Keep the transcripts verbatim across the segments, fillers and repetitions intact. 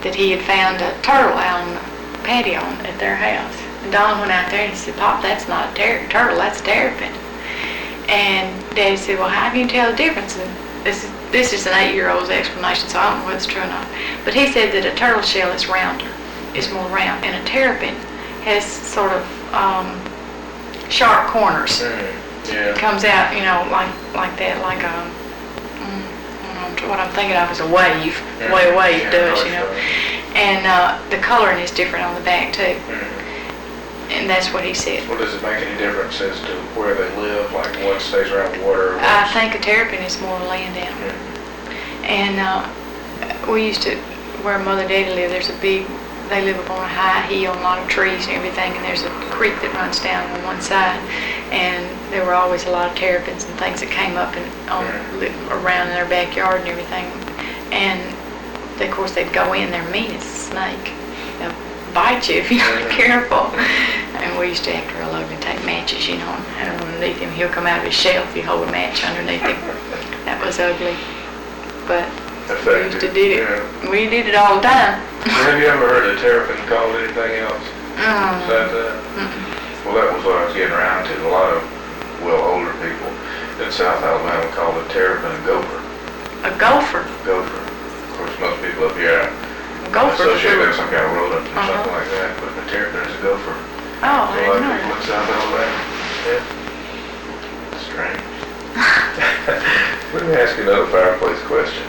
that he had found a turtle out on the patio at their house. And Don went out there and he said, Pop, that's not a ter- turtle, that's a terrapin. And Daddy said, well, how can you tell the difference? And this is, this is an eight-year-old's explanation, so I don't know whether it's true or not. But he said that a turtle shell is rounder, is more round, and a terrapin has sort of um, sharp corners. Mm, yeah. It comes out, you know, like like that, like a, mm, I don't know, what I'm thinking of is a wave, the way a wave yeah, does, you know. And uh, the coloring is different on the back too. Mm. And that's what he said. Well, does it make any difference as to where they live, like one stays around water? I think a terrapin is more a land animal. Mm. And uh, we used to, where Mother and Daddy live, there's a big, they live up on a high hill, and a lot of trees and everything, and there's a creek that runs down on one side. And there were always a lot of terrapins and things that came up and on, Mm. around in their backyard and everything. And of course they'd go in, they're mean as a snake. They'll bite you if you're not careful. And we used to have to roll over and take matches, you know, and have them underneath him. He'll come out of his shell if you hold a match underneath him. That was ugly. But we used to do it. Yeah. We did it all the time. Have you ever heard a terrapin called anything else? Mm. Besides that? Mm-mm. Well, that was what I was getting around to. A lot of, well, older people in South Alabama call a terrapin a gopher. A gopher. Gopher. Of course, most people up here A gopher. associate that with some kind of rodent or Uh-huh. something like that, but a terrapin is a gopher. Oh, I A lot didn't of know people in that. South Alabama. Yeah. Strange. Let me ask you another fireplace question.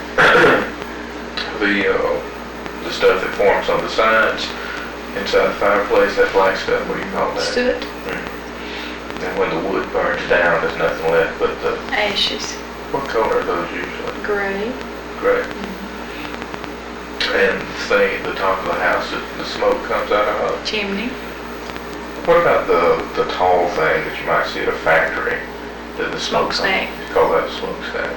the uh, the stuff that forms on the sides inside the fireplace, that black stuff, what do you call that? Soot. Mm. And when the wood burns down, there's nothing left but the, Ashes. what color are those usually? Gray. Gray. And the thing at the top of the house that the smoke comes out of? Chimney. What about the the tall thing that you might see at a factory? That the smoke Smokestack. You call that a smokestack.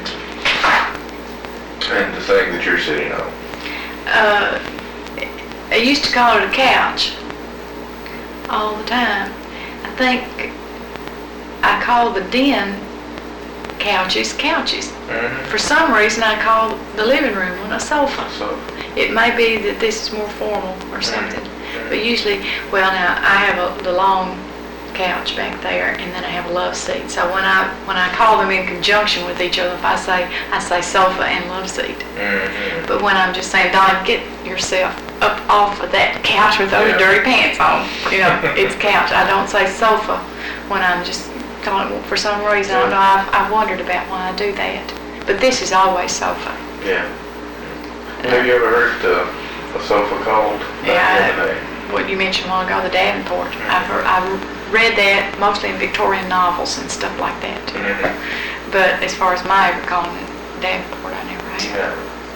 And the thing that you're sitting on? Uh, I used to call it a couch all the time. I think I call the den couches couches. Mm-hmm. For some reason, I call the living room one a sofa. So, It may be that this is more formal or something, Mhm. but usually, well, now I have a, the long couch back there, and then I have a love seat. So when I when I call them in conjunction with each other, if I say I say sofa and love seat. mm-hmm. But when I'm just saying, Don, get yourself up off of that couch with those Yeah. dirty pants on, you know, it's couch. I don't say sofa when I'm just calling it, for some reason. I don't know, I've, I've wondered about why I do that. But this is always sofa. Yeah. Have you ever heard uh, a sofa called back Yeah, in the day? What you mentioned a while ago, the Davenport. I've, heard, I've read that mostly in Victorian novels and stuff like that too. Mhm. But as far as my ever calling it Davenport, I never have. Yeah.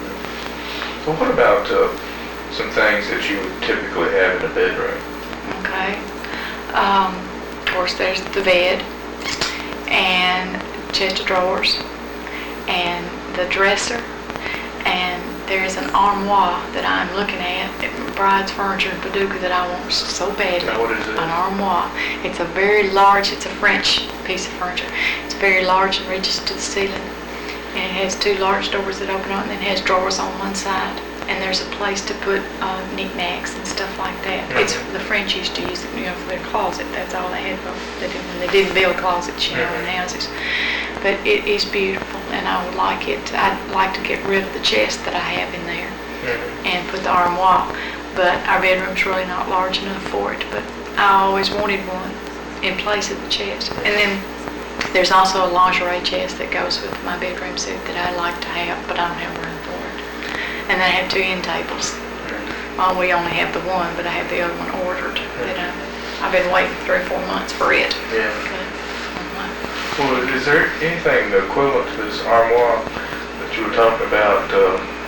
So what about uh, some things that you would typically have in a bedroom? Okay. Um, of course, there's the bed and chest of drawers and the dresser, and there's an armoire that I'm looking at at Bride's Furniture in Paducah that I want so badly. Now, what is it? An armoire. It's a very large, it's a French piece of furniture. It's very large and reaches to the ceiling. And it has two large doors that open up, and then it has drawers on one side. And there's a place to put uh, knickknacks and stuff like that. It's the French used to use it, you know, for their closet. That's all they had they did, when they didn't build closets, you know, in houses. But it is beautiful, and I would like it. I'd like to get rid of the chest that I have in there Mhm. and put the armoire. But our bedroom's really not large enough for it. But I always wanted one in place of the chest. And then there's also a lingerie chest that goes with my bedroom suit that I like to have, but I don't have room for it. And then I have two end tables. Well, we only have the one, but I have the other one ordered. That I, I've been waiting three or four months for it. Yeah. But, um, Well, is there anything equivalent to this armoire that you were talking about uh,